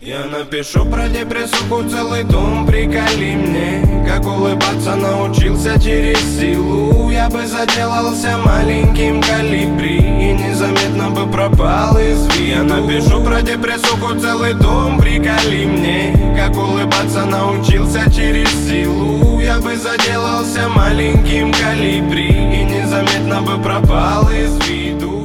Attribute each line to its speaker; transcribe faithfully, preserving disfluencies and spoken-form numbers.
Speaker 1: Я напишу про депрессуху целый том, приколи мне, как улыбаться научился через силу. Я бы заделался маленьким колибри и незаметно бы пропал из виду. Я напишу про депрессуху целый том, приколи мне, как улыбаться научился через силу. Я бы заделался маленьким колибри и незаметно бы пропал из виду.